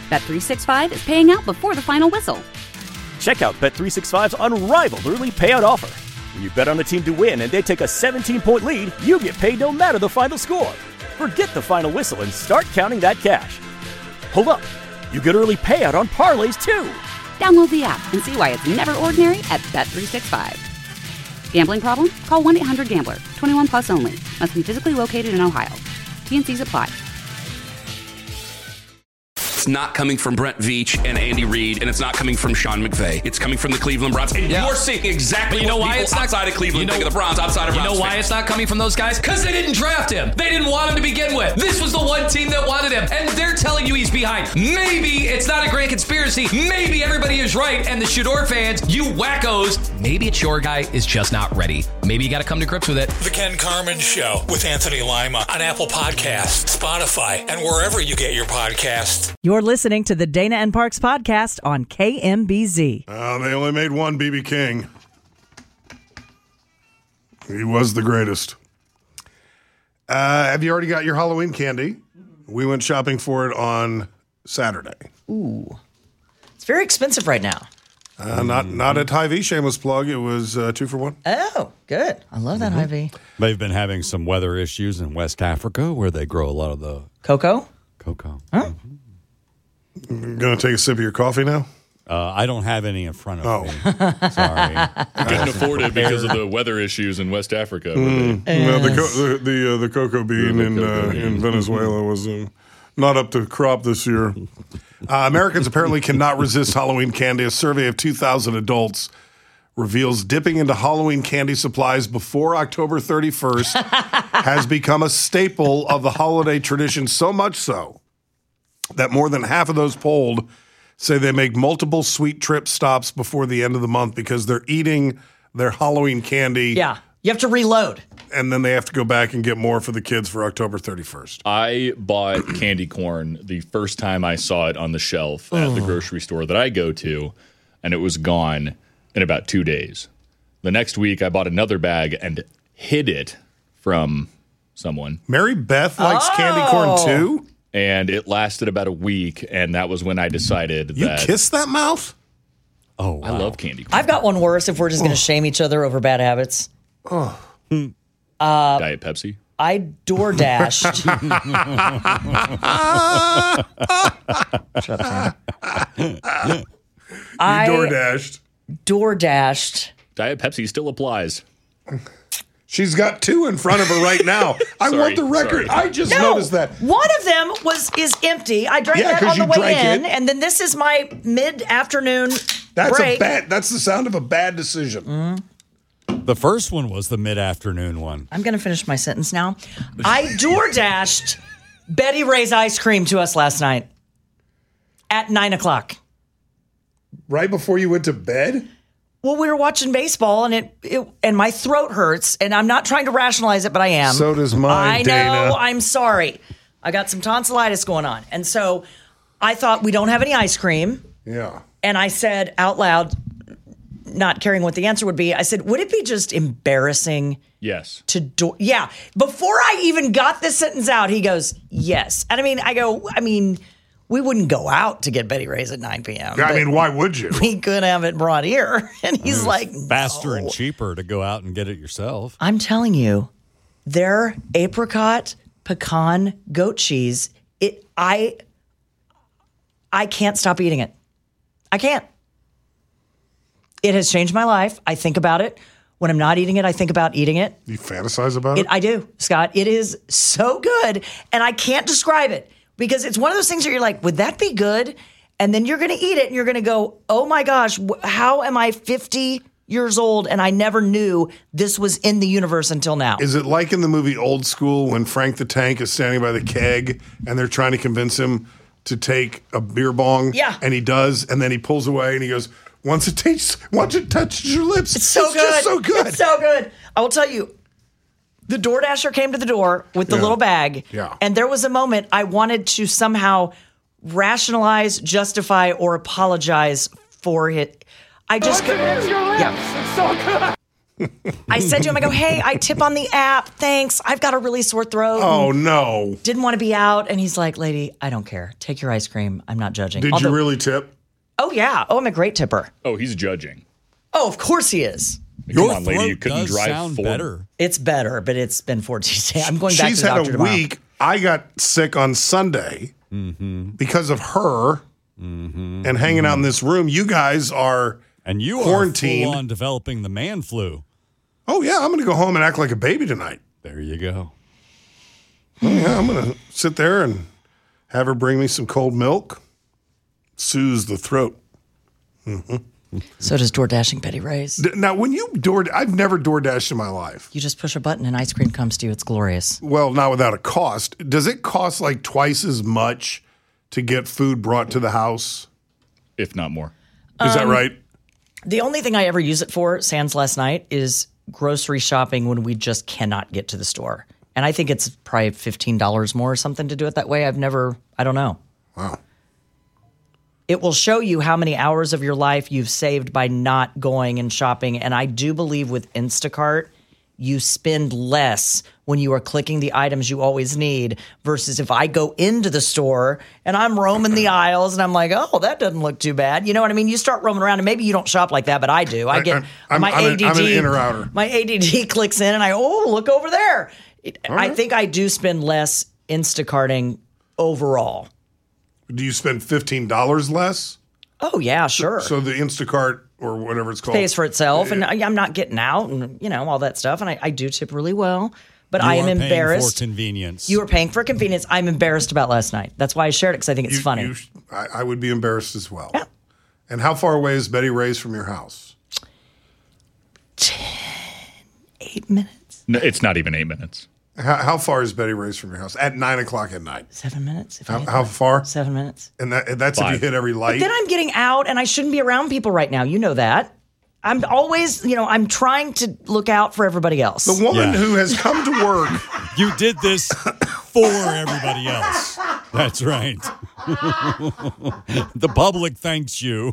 Bet365 is paying out before the final whistle. Check out Bet365's unrivaled early payout offer. When you bet on a team to win and they take a 17-point lead, you get paid no matter the final score. Forget the final whistle and start counting that cash. Hold up. You get early payout on parlays, too. Download the app and see why it's never ordinary at Bet365. Gambling problem? Call 1-800-GAMBLER. 21 plus only. Must be physically located in Ohio. T&Cs apply. It's not coming from Brent Veach and Andy Reid, and it's not coming from Sean McVay. It's coming from the Cleveland Browns. And you're seeing exactly what people outside of Cleveland think of the Browns, outside of Browns. You know why it's not coming from those guys? Because they didn't draft him. They didn't want him to begin with. This was the one team that wanted him, and they're telling you he's behind. Maybe it's not a grand conspiracy. Maybe everybody is right, and the Shador fans, you wackos, maybe it's your guy is just not ready. Maybe you got to come to grips with it. The Ken Carman Show with Anthony Lima on Apple Podcasts, Spotify, and wherever you get your podcasts. You're listening to the Dana and Parks podcast on KMBZ. They only made one B.B. King. He was the greatest. Have you already got your Halloween candy? We went shopping for it on Saturday. Ooh. It's very expensive right now. Not at Hy-Vee, shameless plug. It was 2 for $1. Oh, good. I love that Hy-Vee. They've been having some weather issues in West Africa where they grow a lot of the cocoa. Huh? Going to take a sip of your coffee now? I don't have any in front of me. Sorry. Couldn't afford it because of the weather issues in West Africa. Well, the cocoa bean in Venezuela was not up to crop this year. Americans apparently cannot resist Halloween candy. A survey of 2,000 adults reveals dipping into Halloween candy supplies before October 31st has become a staple of the holiday tradition, so much so that more than half of those polled say they make multiple sweet trip stops before the end of the month because they're eating their Halloween candy. Yeah, you have to reload. And then they have to go back and get more for the kids for October 31st. I bought candy corn the first time I saw it on the shelf at the grocery store that I go to, and it was gone in about 2 days. The next week, I bought another bag and hid it from someone. Mary Beth likes candy corn too? And it lasted about a week, and that was when I decided that... You kissed that mouth? Oh, wow. I love candy corn. I've got one worse if we're just going to shame each other over bad habits. Diet Pepsi? I DoorDashed. Shut up, Sam. DoorDashed. Diet Pepsi still applies. She's got 2 in front of her right now. I want the record. I just noticed that. One of them is empty. I drank that on the way in, and then this is my mid-afternoon break. That's the sound of a bad decision. The first one was the mid-afternoon one. I'm going to finish my sentence now. I DoorDashed Betty Ray's ice cream to us last night at 9:00. Right before you went to bed? Well, we were watching baseball, and and my throat hurts, and I'm not trying to rationalize it, but I am. So does mine, Dana. I know. I'm sorry. I got some tonsillitis going on, and so I thought we don't have any ice cream. Yeah. And I said out loud, not caring what the answer would be, I said, would it be just embarrassing? Yes. Yeah. Before I even got this sentence out, he goes, yes. And I mean, we wouldn't go out to get Betty Ray's at 9 p.m. I mean, why would you? We could have it brought here. And he's like, faster and cheaper to go out and get it yourself. I'm telling you, their apricot pecan goat cheese, I can't stop eating it. I can't. It has changed my life. I think about it. When I'm not eating it, I think about eating it. You fantasize about it? I do, Scott. It is so good, and I can't describe it. Because it's one of those things where you're like, would that be good? And then you're going to eat it and you're going to go, oh my gosh, how am I 50 years old and I never knew this was in the universe until now? Is it like in the movie Old School when Frank the Tank is standing by the keg and they're trying to convince him to take a beer bong? Yeah. And he does, and then he pulls away and he goes, once it touches your lips, it's so good. Just so good. It's so good. I will tell you, the DoorDasher came to the door with the little bag. Yeah. And there was a moment I wanted to somehow rationalize, justify, or apologize for it. I just couldn't. Yeah. It's so good. I said to him, I go, hey, I tip on the app. Thanks. I've got a really sore throat. Oh, no. Didn't want to be out. And he's like, lady, I don't care. Take your ice cream. I'm not judging. Did you really tip? Oh, yeah. Oh, I'm a great tipper. Oh, he's judging. Oh, of course he is. Come on, lady. You couldn't drive forward. better. It's better, but it's been 14 days. I'm going back She's to the doctor had a tomorrow. week. I got sick on Sunday because of her and hanging out in this room. You guys are And you quarantined. are full on developing the man flu. Oh, yeah, I'm going to go home and act like a baby tonight. There you go. Oh, yeah, I'm going to sit there and have her bring me some cold milk. Soothes the throat. So does DoorDashing Betty Ray's. Now, when you I've never DoorDashed in my life. You just push a button and ice cream comes to you. It's glorious. Well, not without a cost. Does it cost like twice as much to get food brought to the house? If not more. Is that right? The only thing I ever use it for, sans last night, is grocery shopping when we just cannot get to the store. And I think it's probably $15 more or something to do it that way. I don't know. Wow. It will show you how many hours of your life you've saved by not going and shopping. And I do believe with Instacart, you spend less when you are clicking the items you always need versus if I go into the store and I'm roaming the aisles and I'm like, oh, that doesn't look too bad. You know what I mean? You start roaming around and maybe you don't shop like that, but I do. I'm an inner-outer. My ADD clicks in and look over there. I think I do spend less Instacarting overall. Do you spend $15 less? Oh, yeah, sure. So the Instacart or whatever it's called pays for itself, and I'm not getting out and, all that stuff. And I do tip really well, but I am embarrassed. For convenience. You are paying for convenience. I'm embarrassed about last night. That's why I shared it, because I think it's funny. I would be embarrassed as well. Yeah. And how far away is Betty Ray's from your house? 8 minutes. No, it's not even 8 minutes. How far is Betty Ray's from your house? At 9 o'clock at night. 7 minutes. How far? 7 minutes. And that's 5. If you hit every light. But then I'm getting out, and I shouldn't be around people right now. You know that. I'm always, I'm trying to look out for everybody else. The woman who has come to work. You did this for everybody else. That's right. The public thanks you.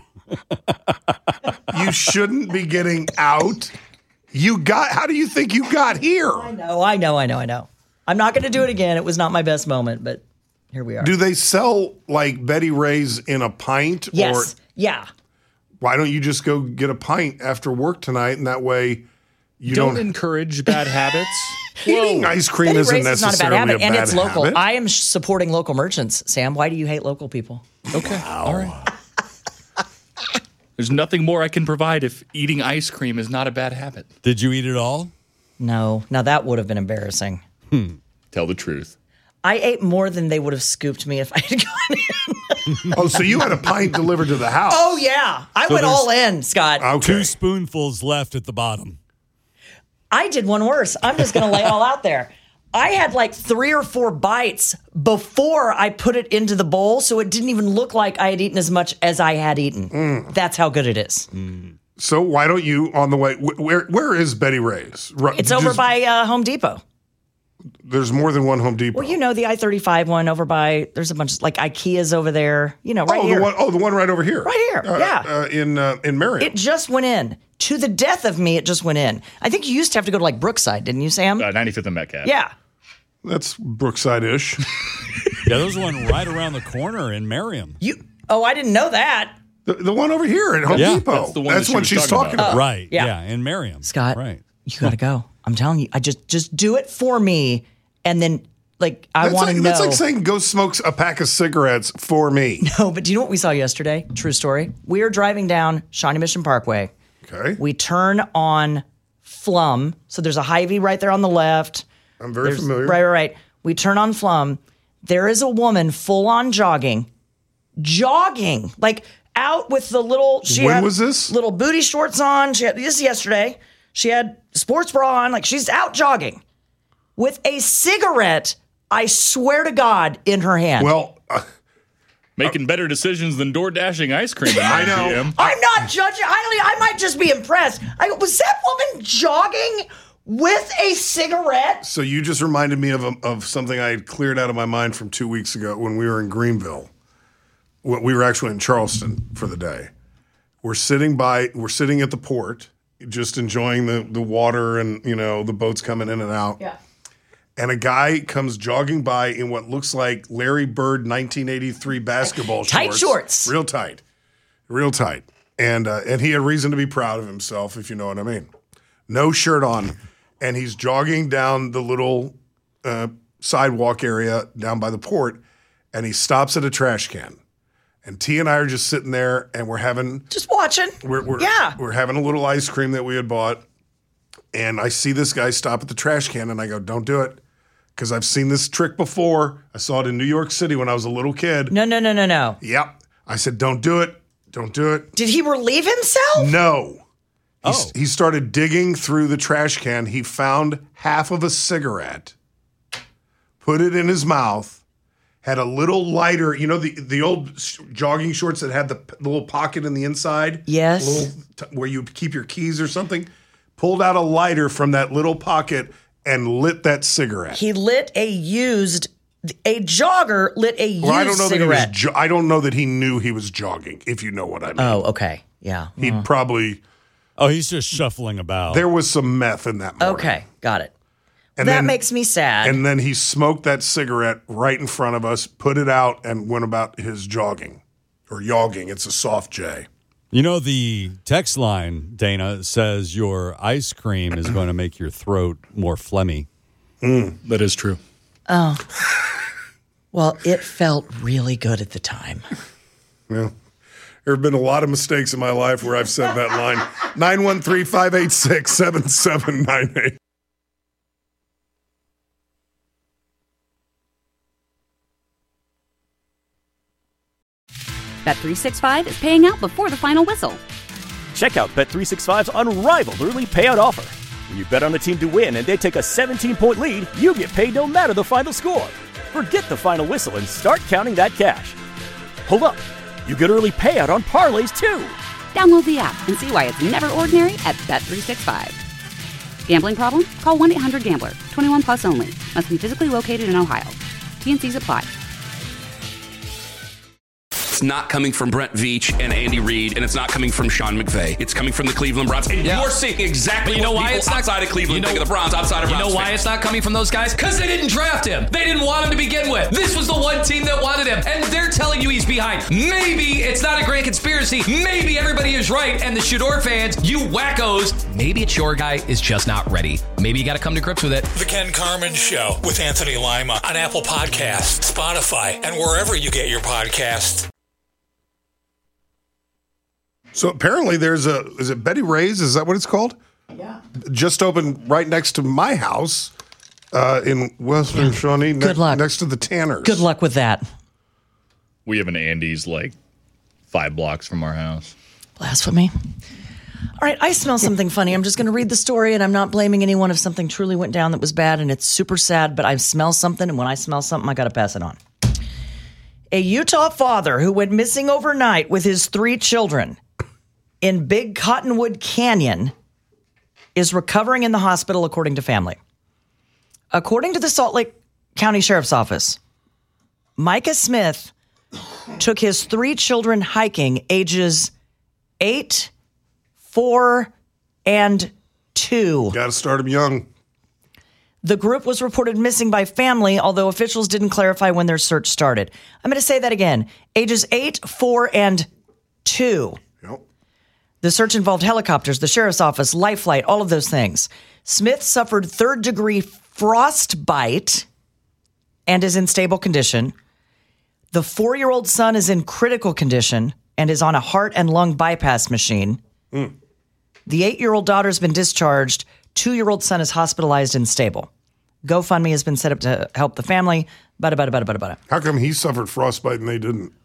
You shouldn't be getting out. How do you think you got here? I know. I'm not going to do it again. It was not my best moment, but here we are. Do they sell like Betty Ray's in a pint? Yes. Yeah. Why don't you just go get a pint after work tonight, and that way you don't encourage bad habits? Eating ice cream Betty isn't Ray's necessarily not a bad habit, and it's local. habit. I am supporting local merchants, Sam. Why do you hate local people? Okay. All right. There's nothing more I can provide if eating ice cream is not a bad habit. Did you eat it all? No. Now that would have been embarrassing. Tell the truth. I ate more than they would have scooped me if I had gone in. Oh, so you had a pint delivered to the house? Oh, yeah. I went all in, Scott. Okay. 2 spoonfuls left at the bottom. I did one worse. I'm just going to lay it all out there. I had like 3 or 4 bites before I put it into the bowl, so it didn't even look like I had eaten as much as I had eaten. That's how good it is. So why don't you, on the way, where is Betty Ray's? It's over by Home Depot. There's more than one Home Depot. Well, the I-35 one over by, there's a bunch of, like IKEA's over there, right here. The one right over here. Right here, yeah. In Marion. It just went in. To the death of me, it just went in. I think you used to have to go to like Brookside, didn't you, Sam? 95th and Metcalf. Yeah. That's Brookside-ish. Yeah, there's one right around the corner in Merriam. I didn't know that. The one over here at Home Depot. That's the one That's that what she's talking about. Right, yeah. in Merriam. Scott, right. You got to go. I'm telling you, I just do it for me, and then I want to know. That's like saying go smoke a pack of cigarettes for me. No, but do you know what we saw yesterday? True story. We are driving down Shawnee Mission Parkway. Okay. We turn on Flum, so there's a Hy-Vee right there on the left. I'm very familiar. Right. We turn on Flum. There is a woman full on jogging, like out with the little. When was this? Little booty shorts on. This is yesterday. She had sports bra on, like she's out jogging with a cigarette, I swear to God, in her hand. Well, making better decisions than door dashing ice cream at 9 know. p.m. I'm not judging. I might just be impressed. Was that woman jogging with a cigarette? So you just reminded me of something I had cleared out of my mind from 2 weeks ago when we were in Greenville. We were actually in Charleston for the day. We're sitting at the port, just enjoying the water and, the boats coming in and out. Yeah. And a guy comes jogging by in what looks like Larry Bird 1983 basketball shorts. Tight shorts. Real tight. Real tight. And he had reason to be proud of himself, if you know what I mean. No shirt on. And he's jogging down the little sidewalk area down by the port, and he stops at a trash can. And T and I are just sitting there, and we're having... Just watching. We're having a little ice cream that we had bought. And I see this guy stop at the trash can, and I go, don't do it. Because I've seen this trick before. I saw it in New York City when I was a little kid. No. Yep. I said, don't do it. Don't do it. Did he relieve himself? No. He started digging through the trash can. He found half of a cigarette, put it in his mouth, had a little lighter, the old jogging shorts that had the little pocket in the inside? Yes. Where you keep your keys or something? Pulled out a lighter from that little pocket and lit that cigarette. He lit a jogger lit a used cigarette. I don't know that he knew he was jogging, if you know what I mean. Oh, okay. Yeah. He'd probably... Oh, he's just shuffling about. There was some meth in that morning. Okay, got it. And that makes me sad. And then he smoked that cigarette right in front of us, put it out, and went about his jogging. Or yogging. It's a soft J. The text line, Dana, says your ice cream is going to make your throat more phlegmy. That is true. Oh. Well, it felt really good at the time. Yeah. There have been a lot of mistakes in my life where I've said that line. 913-586-7798. Bet365 is paying out before the final whistle. Check out Bet365's unrivaled early payout offer. When you bet on a team to win and they take a 17-point lead, you get paid no matter the final score. Forget the final whistle and start counting that cash. Hold up. You get early payout on parlays, too. Download the app and see why it's never ordinary at Bet365. Gambling problem? Call 1-800-GAMBLER. 21 plus only. Must be physically located in Ohio. T&Cs apply. It's not coming from Brent Veach and Andy Reid, and it's not coming from Sean McVay. It's coming from the Cleveland Browns. And you're seeing exactly what people outside of Cleveland think of the Browns, outside of Browns. You know why it's not coming from those guys? Because they didn't draft him. They didn't want him to begin with. This was the one team that wanted him, and they're telling you he's behind. Maybe it's not a grand conspiracy. Maybe everybody is right, and the Shador fans, you wackos, maybe it's your guy is just not ready. Maybe you got to come to grips with it. The Ken Carman Show with Anthony Lima on Apple Podcasts, Spotify, and wherever you get your podcasts. So apparently is it Betty Ray's? Is that what it's called? Yeah. Just opened right next to my house in Western Shawnee. Good luck. Next to the Tanners. Good luck with that. We have an Andy's 5 blocks from our house. Blasphemy. All right, I smell something funny. I'm just going to read the story, and I'm not blaming anyone if something truly went down that was bad, and it's super sad, but I smell something, and when I smell something, I got to pass it on. A Utah father who went missing overnight with his 3 children in Big Cottonwood Canyon is recovering in the hospital, according to family. According to the Salt Lake County Sheriff's Office, Micah Smith took his 3 children hiking, ages 8, 4, and 2. Got to start them young. The group was reported missing by family, although officials didn't clarify when their search started. I'm going to say that again. Ages 8, 4, and 2. Yep. The search involved helicopters, the sheriff's office, life flight, all of those things. Smith suffered 3rd-degree frostbite and is in stable condition. The 4-year-old son is in critical condition and is on a heart and lung bypass machine. The 8-year-old daughter has been discharged. 2-year-old son is hospitalized and stable. GoFundMe has been set up to help the family. Bada. How come he suffered frostbite and they didn't?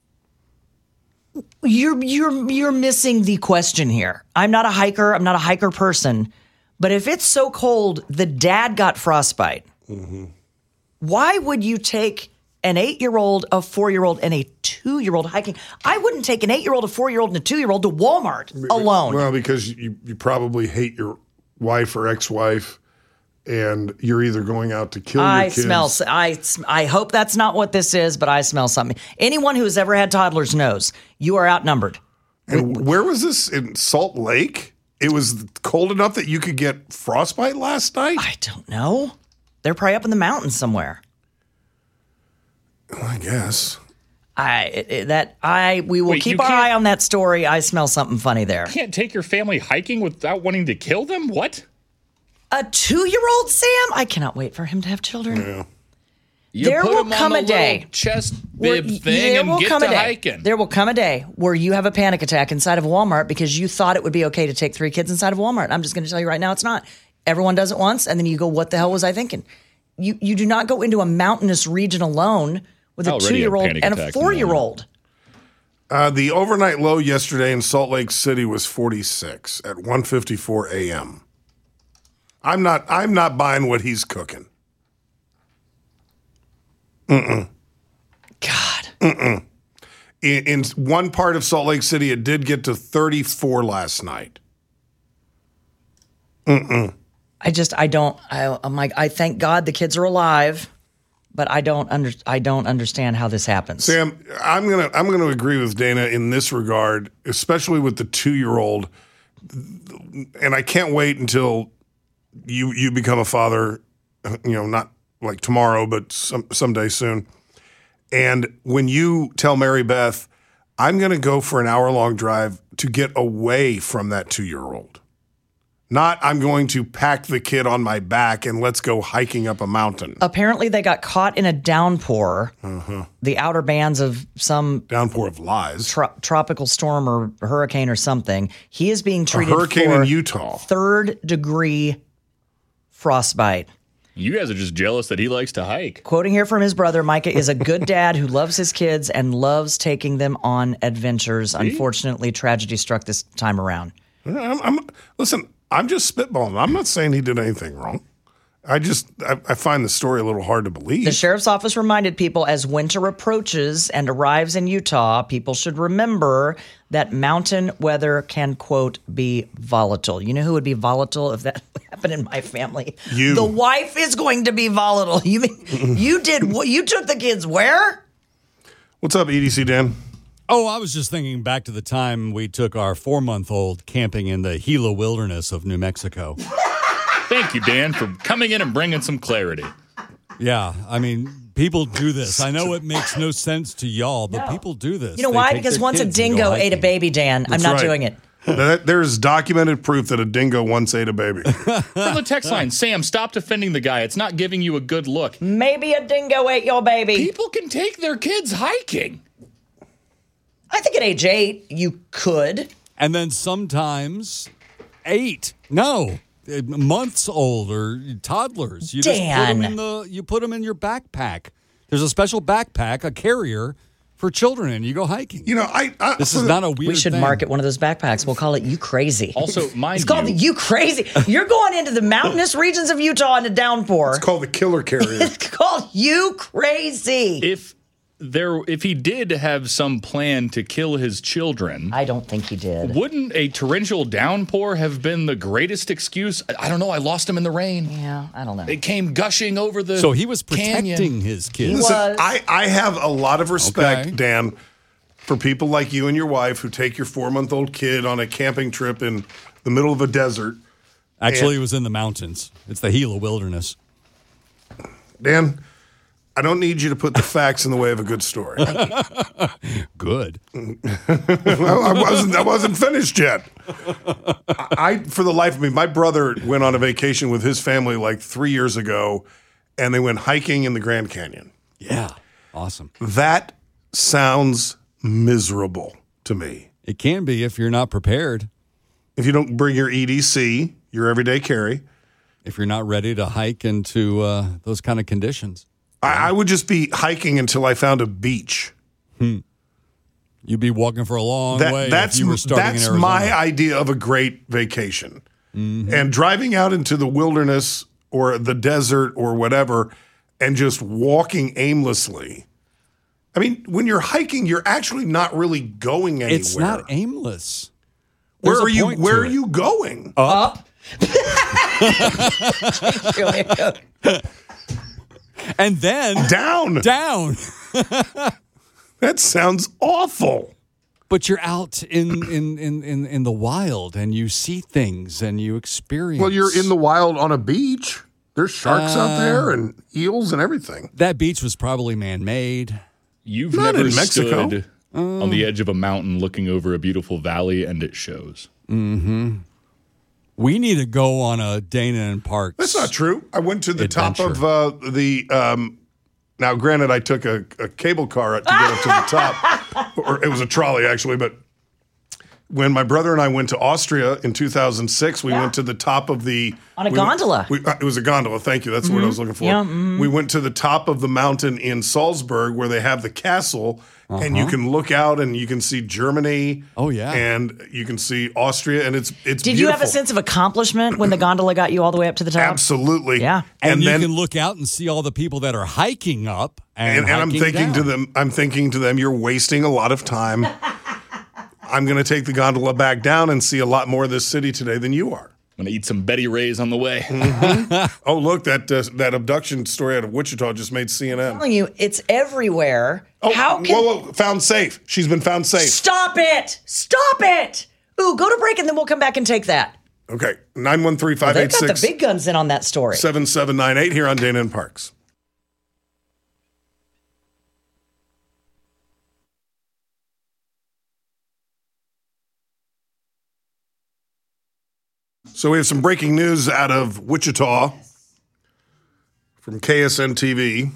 You're missing the question here. I'm not a hiker. I'm not a hiker person. But if it's so cold, the dad got frostbite. Mm-hmm. Why would you take an 8-year-old, a 4-year-old, and a 2-year-old hiking? I wouldn't take an 8-year-old, a 4-year-old, and a 2-year-old to Walmart alone. Well, because you probably hate your wife or ex-wife, and you're either going out to kill your kids. I hope that's not what this is, but I smell something. Anyone who has ever had toddlers knows you are outnumbered. And where was this? In Salt Lake? it was cold enough that you could get frostbite last night? I don't know. They're probably up in the mountains somewhere. I guess. We will keep our eye on that story. I smell something funny there. You can't take your family hiking without wanting to kill them? What? A 2-year-old Sam? I cannot wait for him to have children. Yeah. There will come a day. Chest bib thing and get to hiking. There will come a day where you have a panic attack inside of Walmart because you thought it would be okay to take 3 kids inside of Walmart. I'm just going to tell you right now, it's not. Everyone does it once, and then you go, what the hell was I thinking? You do not go into a mountainous region alone with a 2-year-old and a 4-year-old. The overnight low yesterday in Salt Lake City was 46 at 1:54 a.m. I'm not buying what he's cooking. God. In one part of Salt Lake City, it did get to 34 last night. I'm like, I thank God the kids are alive, but I don't understand how this happens. Sam, I'm gonna agree with Dana in this regard, especially with the 2-year-old. And I can't wait until you become a father, not like tomorrow, but someday soon. And when you tell Mary Beth, I'm going to go for an hour-long drive to get away from that 2-year-old. Not I'm going to pack the kid on my back and let's go hiking up a mountain. Apparently they got caught in a downpour, the outer bands of some... Downpour of lies. Tropical storm or hurricane or something. He is being treated for... A hurricane in Utah. 3rd-degree frostbite. You guys are just jealous that he likes to hike. Quoting here from his brother, Micah is a good dad who loves his kids and loves taking them on adventures. See? Unfortunately, tragedy struck this time around. Listen, I'm just spitballing. I'm not saying he did anything wrong. I find the story a little hard to believe. The sheriff's office reminded people as winter approaches and arrives in Utah, people should remember that mountain weather can, quote, be volatile. You know who would be volatile if that happened in my family? You. The wife is going to be volatile. You mean you did what? You took the kids where? What's up, EDC Dan? Oh, I was just thinking back to the time we took our 4-month-old camping in the Gila wilderness of New Mexico. Thank you, Dan, for coming in and bringing some clarity. Yeah, I mean, people do this. I know it makes no sense to y'all, but people do this. You know why? Because once a dingo ate a baby, Dan. I'm not doing it. There's documented proof that a dingo once ate a baby. From the text line, Sam, stop defending the guy. It's not giving you a good look. Maybe a dingo ate your baby. People can take their kids hiking. I think at age 8, you could. And then sometimes 8. No. Months old or toddlers. You just put them in your backpack. There's a special backpack, a carrier for children, and you go hiking. This is not a weird We should thing. market one of those backpacks. We'll call it You Crazy. Also, it's called the You Crazy. You're going into the mountainous regions of Utah in a downpour. It's called the Killer Carrier. It's called You Crazy. If he did have some plan to kill his children, I don't think he did. Wouldn't a torrential downpour have been the greatest excuse? I don't know. I lost him in the rain. Yeah, I don't know. It came gushing over the So he was protecting canyon. his kids. Listen, I have a lot of respect, Dan, for people like you and your wife who take your 4-month-old kid on a camping trip in the middle of a desert. Actually, it was in the mountains. It's the Gila wilderness. Dan, I don't need you to put the facts in the way of a good story. Good. I wasn't finished yet. For the life of me, my brother went on a vacation with his family like 3 years ago, and they went hiking in the Grand Canyon. Yeah. Awesome. That sounds miserable to me. It can be if you're not prepared. If you don't bring your EDC, your everyday carry. If you're not ready to hike into those kind of conditions. I would just be hiking until I found a beach. You'd be walking for a long way if you were starting in Arizona. That's my idea of a great vacation. Mm-hmm. And driving out into the wilderness or the desert or whatever and just walking aimlessly. I mean, when you're hiking, you're actually not really going anywhere. It's not aimless. Where are you going? Up. And then down. Down. That sounds awful. But you're out in the wild, and you see things, and you experience. Well, you're in the wild on a beach. There's sharks out there and eels and everything. That beach was probably man-made. You've Not never in Mexico. stood on the edge of a mountain looking over a beautiful valley, and it shows. Mm-hmm. We need to go on a Dana and Parks. That's not true. I went to the adventure. top of the. Now, granted, I took a cable car to get up to the top, or it was a trolley actually. But when my brother and I went to Austria in 2006, we went to the top of the on a gondola. It was a gondola. Thank you. That's what I was looking for. Yeah, We went to the top of the mountain in Salzburg where they have the castle. And you can look out and you can see Germany. Oh, yeah. And you can see Austria, and it's Did beautiful. you have a sense of accomplishment when the gondola got you all the way up to the top? Absolutely. Yeah. And you then, can look out and see all the people that are hiking up and I'm hiking thinking down. to them, you're wasting a lot of time. I'm going to take the gondola back down and see a lot more of this city today than you are. I'm going to eat some Betty Rays on the way. Oh, look, that abduction story out of Wichita just made CNN. I'm telling you, it's everywhere. Oh, How can whoa, found safe. She's been found safe. Stop it! Stop it! Ooh, go to break and then we'll come back and take that. Okay, They've got 913-586. the big guns in on that story. 7798 here on Dana and Parks. So we have some breaking news out of Wichita from KSN TV.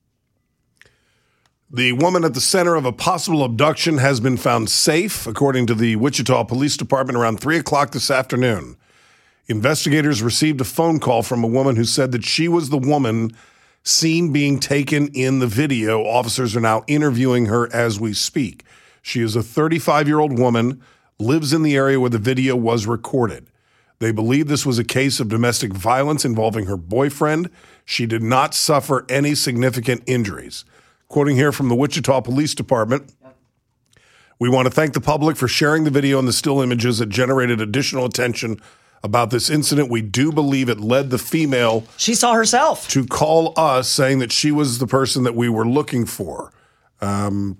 The woman at the center of a possible abduction has been found safe, according to the Wichita Police Department, around 3 o'clock this afternoon. Investigators received a phone call from a woman who said that she was the woman seen being taken in the video. Officers are now interviewing her as we speak. She is a 35-year-old woman, lives in the area where the video was recorded. They believe this was a case of domestic violence involving her boyfriend. She did not suffer any significant injuries. Quoting here from the Wichita Police Department, we want to thank the public for sharing the video and the still images that generated additional attention about this incident. We do believe it led the female She saw herself. to call us saying that she was the person that we were looking for. And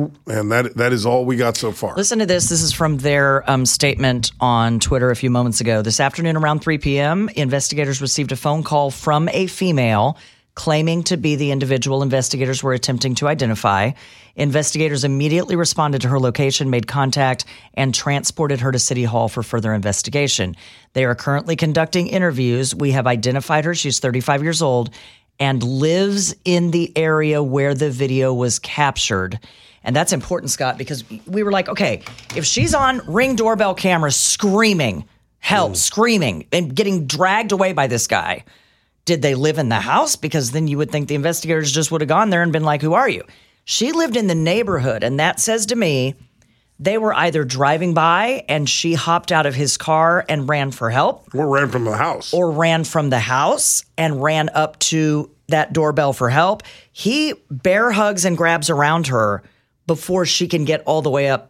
that is all we got so far. Listen to this. This is from their statement on Twitter a few moments ago. This afternoon around 3 p.m., investigators received a phone call from a female claiming to be the individual investigators were attempting to identify. Investigators immediately responded to her location, made contact, and transported her to City Hall for further investigation. They are currently conducting interviews. We have identified her. She's 35 years old and lives in the area where the video was captured. And that's important, Scott, because we were like, okay, if she's on Ring doorbell camera screaming, help, screaming, and getting dragged away by this guy, did they live in the house? Because then you would think the investigators just would have gone there and been like, who are you? She lived in the neighborhood, and that says to me they were either driving by and she hopped out of his car and ran for help. Or ran from the house. Or ran from the house and ran up to that doorbell for help. He bear hugs and grabs around her before she can get all the way up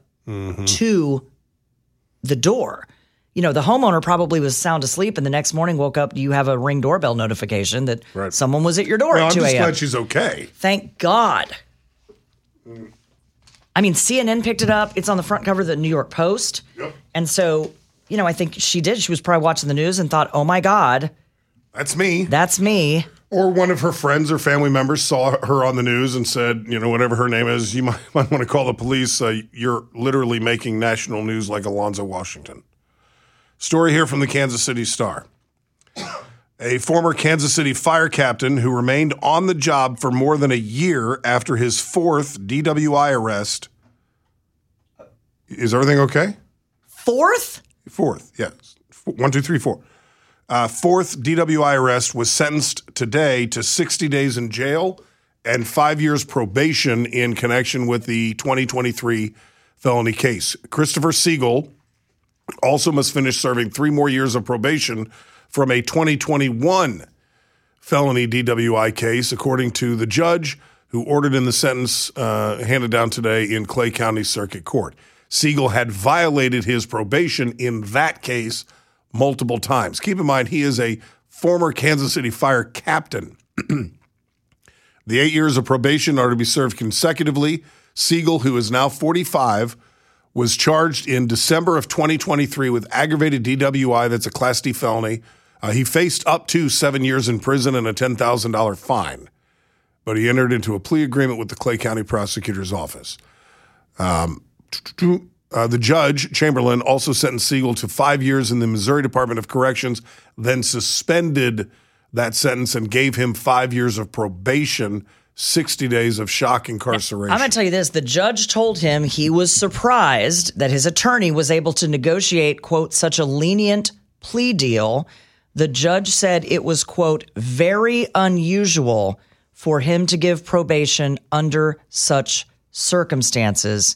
to the door. You know, the homeowner probably was sound asleep and the next morning woke up, you have a Ring doorbell notification that someone was at your door at 2 I'm a.m. just glad she's okay. Thank God. I mean, CNN picked it up. It's on the front cover of the New York Post. Yep. And so, you know, I think she did. She was probably watching the news and thought, oh my God. That's me. That's me. Or one of her friends or family members saw her on the news and said, you know, whatever her name is, you might want to call the police. You're literally making national news like Alonzo Washington. Story here from the Kansas City Star. A former Kansas City fire captain who remained on the job for more than a year after his fourth DWI arrest. Is everything okay? Fourth, yes. 1, 2, 3, 4. Fourth DWI arrest was sentenced today to 60 days in jail and 5 years probation in connection with the 2023 felony case. Christopher Siegel also must finish serving 3 more years of probation from a 2021 felony DWI case, according to the judge who ordered in the sentence handed down today in Clay County Circuit Court. Siegel had violated his probation in that case multiple times. Keep in mind, he is a former Kansas City Fire captain. The 8 years of probation are to be served consecutively. Siegel, who is now 45, was charged in December of 2023 with aggravated DWI. That's a Class D felony. He faced up to 7 years in prison and a $10,000 fine, but he entered into a plea agreement with the Clay County Prosecutor's Office. The judge, Chamberlain, also sentenced Siegel to 5 years in the Missouri Department of Corrections, then suspended that sentence and gave him 5 years of probation, 60 days of shock incarceration. I'm going to tell you this. The judge told him he was surprised that his attorney was able to negotiate, quote, such a lenient plea deal. The judge said it was, quote, very unusual for him to give probation under such circumstances.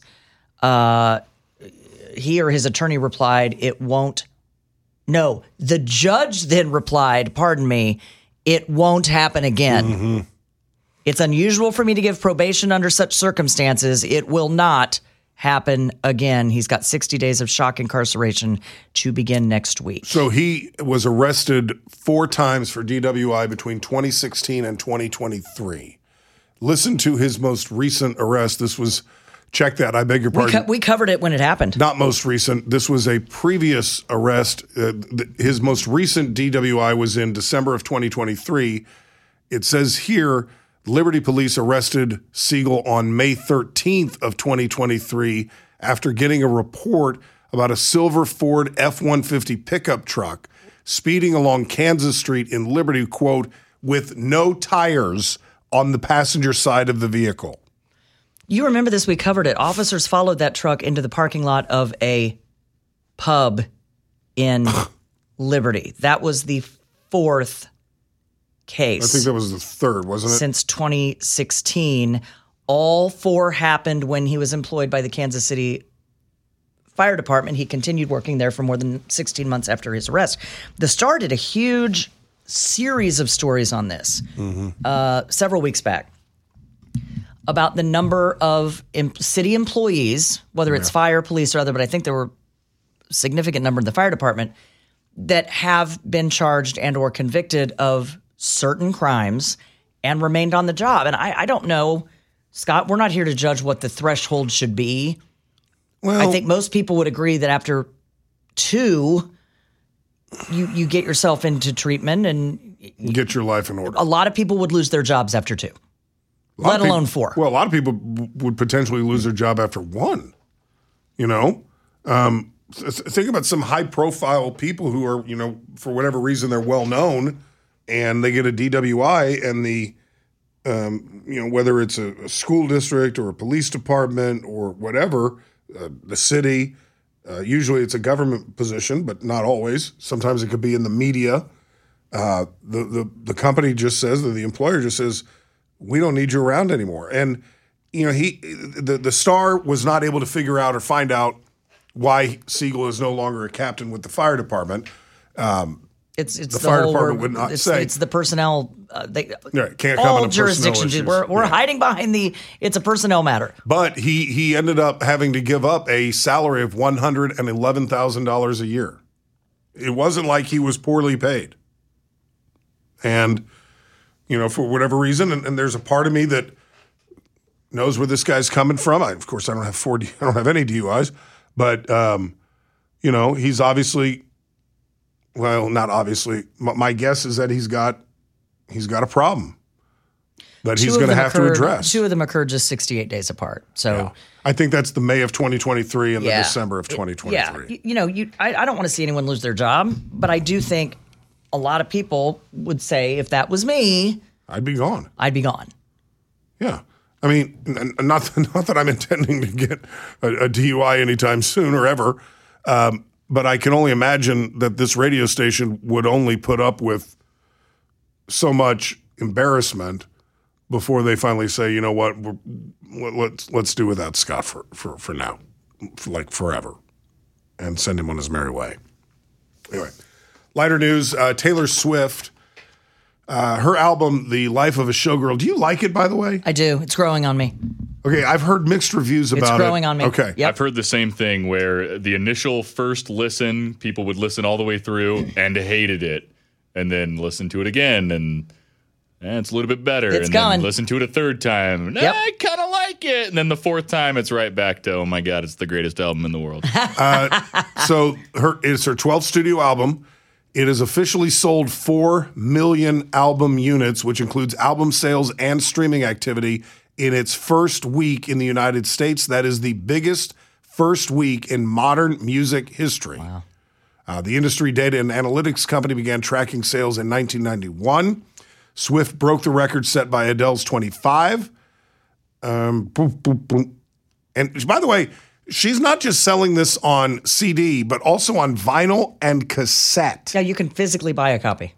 He or his attorney replied, it won't. No, the judge then replied, pardon me, it won't happen again. Mm-hmm. It's unusual for me to give probation under such circumstances. It will not happen again. He's got 60 days of shock incarceration to begin next week. So he was arrested 4 times for DWI between 2016 and 2023. Listen to his most recent arrest. This was, check that, I beg your pardon. We covered it when it happened. Not most recent. This was a previous arrest. His most recent DWI was in December of 2023. It says here, Liberty Police arrested Siegel on May 13th of 2023 after getting a report about a silver Ford F-150 pickup truck speeding along Kansas Street in Liberty, quote, with no tires on the passenger side of the vehicle. You remember this, we covered it. Officers followed that truck into the parking lot of a pub in Liberty. That was the 4th case. I think that was the 3rd, wasn't it? Since 2016. All 4 happened when he was employed by the Kansas City Fire Department. He continued working there for more than 16 months after his arrest. The Star did a huge series of stories on this several weeks back about the number of city employees, whether it's fire, police, or other, but I think there were a significant number in the fire department that have been charged and or convicted of certain crimes and remained on the job. And I don't know, Scott, we're not here to judge what the threshold should be. Well, I think most people would agree that after 2, you get yourself into treatment and get your life in order. A lot of people would lose their jobs after 2, let alone 4. Well, a lot of people would potentially lose their job after 1, you know? Think about some high-profile people who are, you know, for whatever reason, they're well-known, and they get a DWI, and the, you know, whether it's a school district or a police department or whatever, the city, usually it's a government position, but not always. Sometimes it could be in the media. The company just says, or the employer just says, we don't need you around anymore. And, you know, the Star was not able to figure out or find out why Siegel is no longer a captain with the fire department. It's the fire department would not say. It's the personnel. Can't come all in jurisdictions. We're hiding behind it's a personnel matter. But he ended up having to give up a salary of $111,000 a year. It wasn't like he was poorly paid. And, you know, for whatever reason, and there's a part of me that knows where this guy's coming from. Of course, I don't have any DUIs, but you know, he's obviously. Well, not obviously. My guess is that he's got a problem that he's going to have to address. 2 of them occurred just 68 days apart. So yeah. I think that's the May of 2023 and the December of 2023. Yeah, you know, I don't want to see anyone lose their job, but I do think a lot of people would say if that was me, I'd be gone. Yeah. I mean, not that I'm intending to get a DUI anytime soon or ever. But I can only imagine that this radio station would only put up with so much embarrassment before they finally say, you know what, let's do without Scott for now, like forever, and send him on his merry way. Anyway, lighter news, Taylor Swift, her album, The Life of a Showgirl. Do you like it, by the way? I do. It's growing on me. Okay, I've heard mixed reviews about it. It's growing on me. Okay. Yep. I've heard the same thing where the initial first listen, people would listen all the way through and hated it, and then listen to it again, and And it's a little bit better. It's and coming. Then listen to it a third time. Yep. I kind of like it. And then the fourth time, it's right back to, oh my God, it's the greatest album in the world. So it's her 12th studio album. It has officially sold 4 million album units, which includes album sales and streaming activity in its first week in the United States. That is the biggest first week in modern music history. Wow. The industry data and analytics company began tracking sales in 1991. Swift broke the record set by Adele's 25. And by the way, she's not just selling this on CD, but also on vinyl and cassette. Yeah, you can physically buy a copy.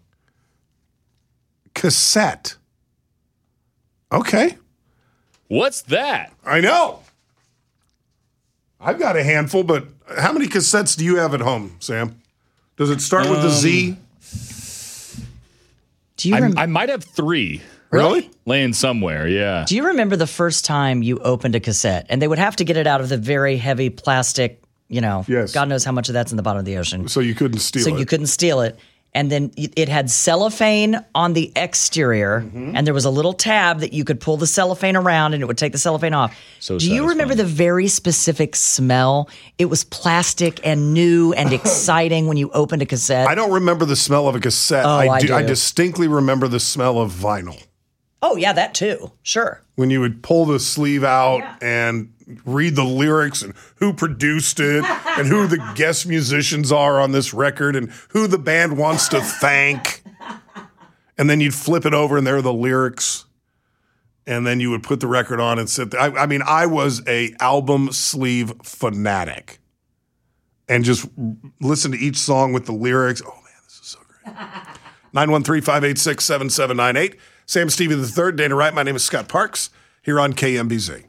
Cassette. Okay. What's that? I know. I've got a handful, but how many cassettes do you have at home, Sam? Does it start with the Z? Do you I might have 3. Really? Laying somewhere, yeah. Do you remember the first time you opened a cassette? And they would have to get it out of the very heavy plastic, Yes. God knows how much of that's in the bottom of the ocean. So you couldn't steal it. So you couldn't steal it. And then it had cellophane on the exterior, and there was a little tab that you could pull the cellophane around, and it would take the cellophane off. So do you remember the very specific smell? It was plastic and new and exciting when you opened a cassette. I don't remember the smell of a cassette. I do. I distinctly remember the smell of vinyl. Oh, yeah, that too. Sure. When you would pull the sleeve out and read the lyrics and who produced it and who the guest musicians are on this record and who the band wants to thank. And then you'd flip it over and there are the lyrics. And then you would put the record on and sit there. I was a album sleeve fanatic. And just listen to each song with the lyrics. Oh, man, this is so great. 913-586-7798. Sam Stevie III, Dana Wright. My name is Scott Parks here on KMBZ.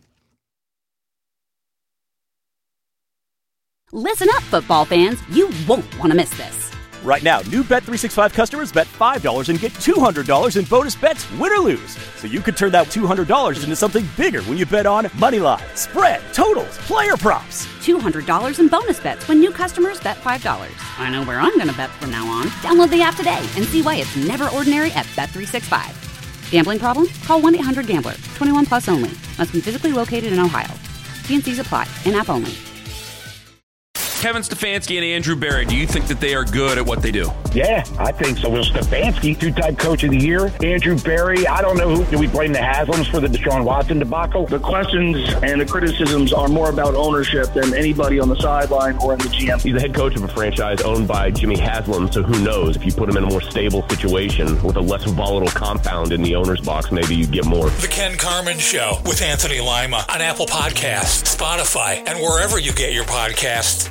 Listen up, football fans. You won't want to miss this. Right now, new Bet365 customers bet $5 and get $200 in bonus bets, win or lose. So you could turn that $200 into something bigger when you bet on money line, spread, totals, player props. $200 in bonus bets when new customers bet $5. I know where I'm going to bet from now on. Download the app today and see why it's never ordinary at Bet365. Gambling problem? Call 1-800-GAMBLER. 21 plus only. Must be physically located in Ohio. T&Cs apply. In-app only. Kevin Stefanski and Andrew Berry, do you think that they are good at what they do? Yeah, I think so. Well, Stefanski, 2-time coach of the year. Andrew Berry, I don't know who. Do we blame the Haslams for the Deshaun Watson debacle? The questions and the criticisms are more about ownership than anybody on the sideline or in the GM. He's the head coach of a franchise owned by Jimmy Haslam, so who knows? If you put him in a more stable situation with a less volatile compound in the owner's box, maybe you'd get more. The Ken Carman Show with Anthony Lima on Apple Podcasts, Spotify, and wherever you get your podcasts.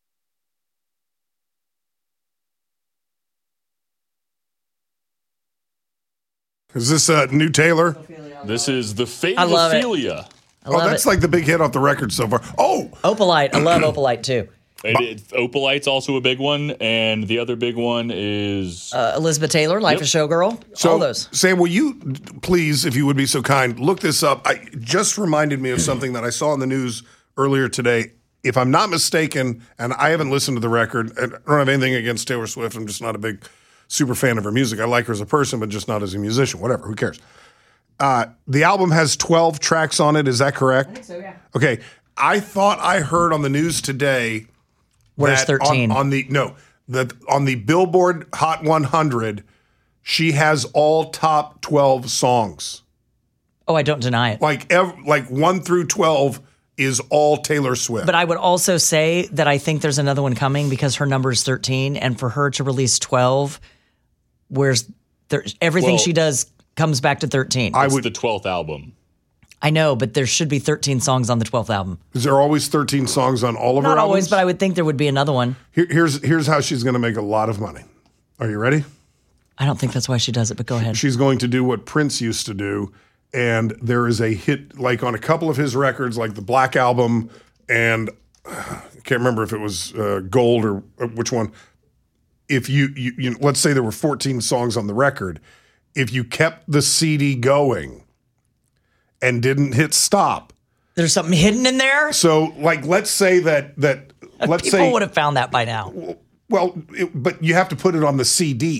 Is this new Taylor? This is the Fate I of love it. Ophelia. I love that's it. like the big hit off the record so far. Oh! Opalite. I love Opalite too. Opalite's also a big one, and the other big one is Elizabeth Taylor, Life of Showgirl. So, all those. Sam, will you please, if you would be so kind, look this up? I just reminded me of something that I saw in the news earlier today. If I'm not mistaken, and I haven't listened to the record, and I don't have anything against Taylor Swift. I'm just not a big super fan of her music. I like her as a person, but just not as a musician. Whatever, who cares? The album has 12 tracks on it. Is that correct? I think so, yeah. Okay. I thought I heard on the news today Where's 13? On the Billboard Hot 100, she has all top 12 songs. Oh, I don't deny it. Like 1 through 12 is all Taylor Swift. But I would also say that I think there's another one coming because her number is 13, and for her to release 12, everything she does comes back to 13. It's the 12th album. I know, but there should be 13 songs on the 12th album. Is there always 13 songs on all of her albums? Not always, but I would think there would be another one. Here's how she's going to make a lot of money. Are you ready? I don't think that's why she does it, but go ahead. She's going to do what Prince used to do, and there is a hit like on a couple of his records, like the Black Album, and I can't remember if it was Gold or which one. If you let's say there were 14 songs on the record, if you kept the CD going and didn't hit stop, there's something hidden in there. So, like, let's say that people would have found that by now. Well, but you have to put it on the CD.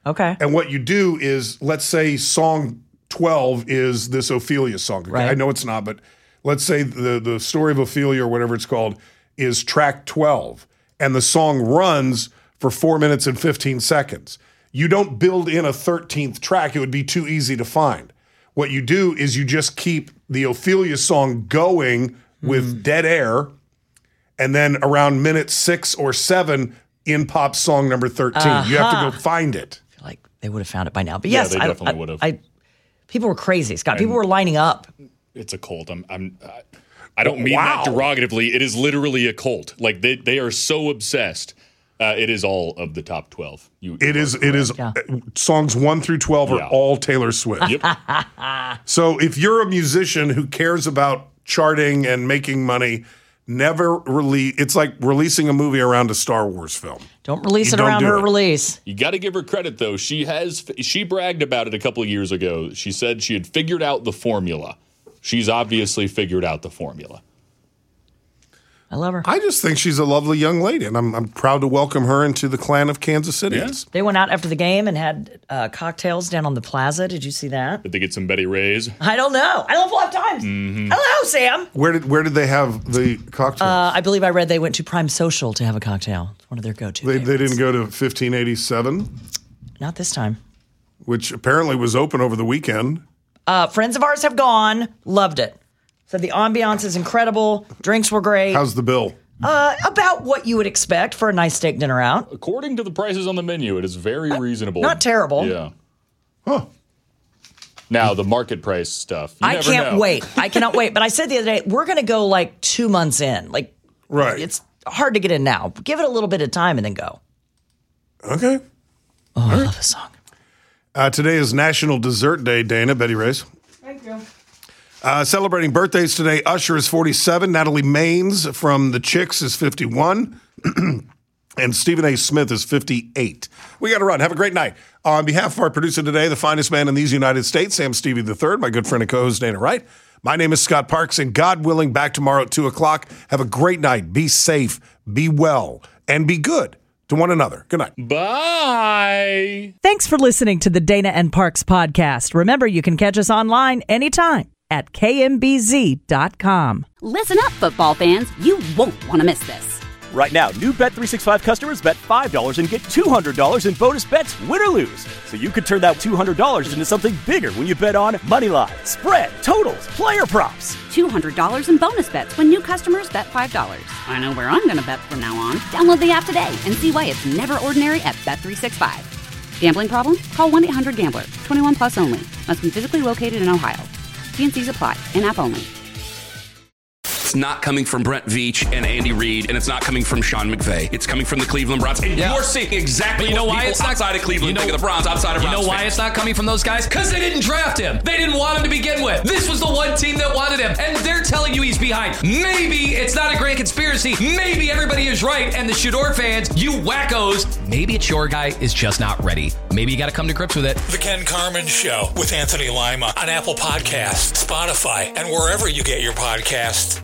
Okay. And what you do is, let's say song 12 is this Ophelia song. Right. I know it's not, but let's say the story of Ophelia or whatever it's called is track 12. And the song runs for 4 minutes and 15 seconds. You don't build in a 13th track. It would be too easy to find. What you do is you just keep the Ophelia song going with dead air, and then around minute 6 or 7 in pop song number 13. You have to go find it. I feel like they would have found it by now. But yes, they definitely would have. People were crazy, Scott. People were lining up. It's a cult. I don't mean that derogatively. It is literally a cult. Like they are so obsessed. It is all of the top 12. It is. Songs 1 through 12 are all Taylor Swift. Yep. So if you're a musician who cares about charting and making money, never release. It's like releasing a movie around a Star Wars film. Don't release it around her release. You got to give her credit though. She bragged about it a couple of years ago. She said she had figured out the formula. She's obviously figured out the formula. I love her. I just think she's a lovely young lady, and I'm proud to welcome her into the clan of Kansas Cityans. Yeah. They went out after the game and had cocktails down on the plaza. Did you see that? Did they get some Betty Ray's? I don't know. I don't have times. Mm-hmm. Hello, Sam. Where did they have the cocktails? I believe I read they went to Prime Social to have a cocktail. It's one of their go-to. They didn't go to 1587? Not this time. Which apparently was open over the weekend. Friends of ours have gone. Loved it. Said the ambiance is incredible. Drinks were great. How's the bill? About what you would expect for a nice steak dinner out. According to the prices on the menu, it is very reasonable. Not terrible. Yeah. Huh. Now, the market price stuff. I can't wait. I cannot wait. But I said the other day, we're going to go like 2 months in. Like, right. It's hard to get in now. Give it a little bit of time and then go. Okay. Oh, I love this song. Today is National Dessert Day, Dana. Betty Ray's. Thank you. Celebrating birthdays today, Usher is 47, Natalie Maines from The Chicks is 51, and Stephen A. Smith is 58. We got to run. Have a great night. On behalf of our producer today, the finest man in these United States, Sam Stevie III, my good friend and co-host Dana Wright. My name is Scott Parks, and God willing, back tomorrow at 2 o'clock. Have a great night. Be safe, be well, and be good to one another. Good night. Bye. Thanks for listening to the Dana and Parks podcast. Remember, you can catch us online anytime at kmbz.com. Listen up, football fans. You won't want to miss this. Right now, new Bet365 customers bet $5 and get $200 in bonus bets, win or lose. So you could turn that $200 into something bigger when you bet on money line, spread, totals, player props. $200 in bonus bets when new customers bet $5. I know where I'm going to bet from now on. Download the app today and see why it's never ordinary at Bet365. Gambling problem? Call 1-800-GAMBLER. 21 plus only. Must be physically located in Ohio. T&Cs apply. In-app only. It's not coming from Brent Veach and Andy Reid, and it's not coming from Sean McVay. It's coming from the Cleveland Browns. And you're seeing exactly what people outside of Cleveland think of the Browns, outside of Browns You know why fans. it's not coming from those guys? Because they didn't draft him. They didn't want him to begin with. This was the one team that wanted him, and they're telling you he's behind. Maybe it's not a grand conspiracy. Maybe everybody is right, and the Shador fans, you wackos, maybe it's your guy is just not ready. Maybe you got to come to grips with it. The Ken Carman Show with Anthony Lima on Apple Podcasts, Spotify, and wherever you get your podcasts.